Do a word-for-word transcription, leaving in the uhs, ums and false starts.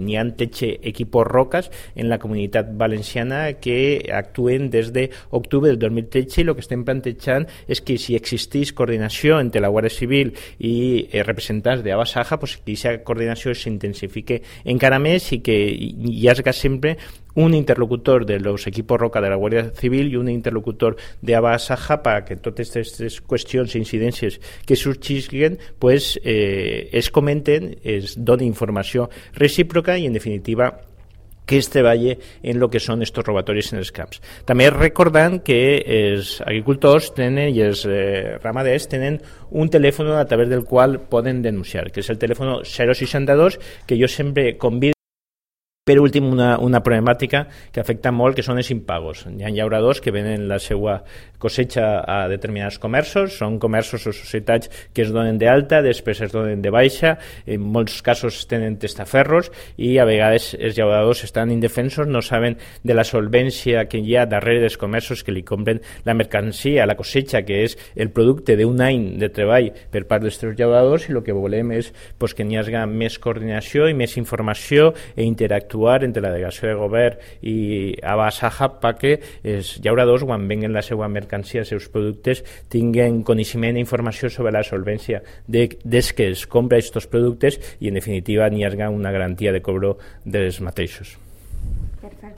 n'hi ha tretze equipos rocas en la comunitat valenciana que actuen des d'octubre del dos mil tretze, i el que estem plantejant és que si existeix coordinació entre la Guàrdia Civil i eh, representants de Abasaja, pues, que aquesta coordinació s'intensifique encara més i que hi hagi sempre un interlocutor de los equipos Roca de la Guàrdia Civil i un interlocutor de Abasaja para que totes aquestes qüestions i incidències que sorgisquen pues, eh, es comenten, es donen informació recíproca i, en definitiva, que es treballe en lo que són estos robatoris en els camps. També recordant que els agricultors tenen i els eh, ramaders tenen un telèfon a través del qual poden denunciar, que és el telèfon zero seixanta-dos, que jo sempre convido. Per últim, una, una problemàtica que afecta molt, que són els impagos. Hi ha llauradors que venen la seva cosecha a determinats comerços, són comerços o societats que es donen d'alta, després es donen de baixa, en molts casos tenen testaferros i a vegades els llauradors estan indefensos, no saben de la solvència que hi ha darrere dels comerços que li compren la mercancia, la cosecha, que és el producte d'un any de treball per part dels seus llauradors, i el que volem és pues, que n'hi hagi més coordinació i més informació e interactuar entre la delegació de govern i Abasaja perquè els llauradors, quan venguen la seva mercancia, els seus productes, tinguen coneixement i informació sobre la solvència de, des que es compra aquests productes i, en definitiva, n'hi hagi una garantia de cobro dels mateixos. Perfecte.